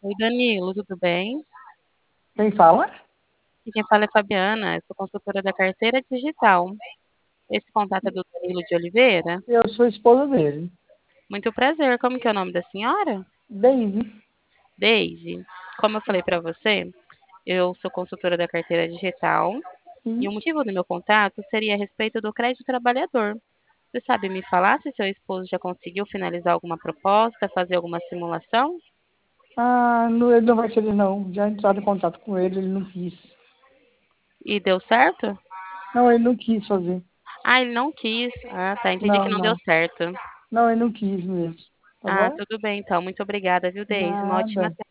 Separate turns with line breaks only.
Oi, Danilo, tudo bem?
Quem fala?
E quem fala é Fabiana, eu sou consultora da carteira digital. Esse contato é do Danilo de Oliveira.
Eu sou esposa dele.
Muito prazer, como que é o nome da senhora?
Daisy.
Daisy. Como eu falei para você, eu sou consultora da carteira digital e o
Sim.
motivo do meu contato seria a respeito do crédito trabalhador. Você sabe me falar se seu esposo já conseguiu finalizar alguma proposta, fazer alguma simulação?
Ah, não, ele não vai querer não. Já entraram em contato com ele, ele não quis.
E deu certo?
Não, ele não quis fazer.
Ah, ele não quis. Ah, tá, entendi que
Não,
não deu
não.
certo.
Não, ele não quis mesmo. Tá
Ah,
bom?
tudo bem então. Muito obrigada, viu, Deise? Uma ótima
Nada.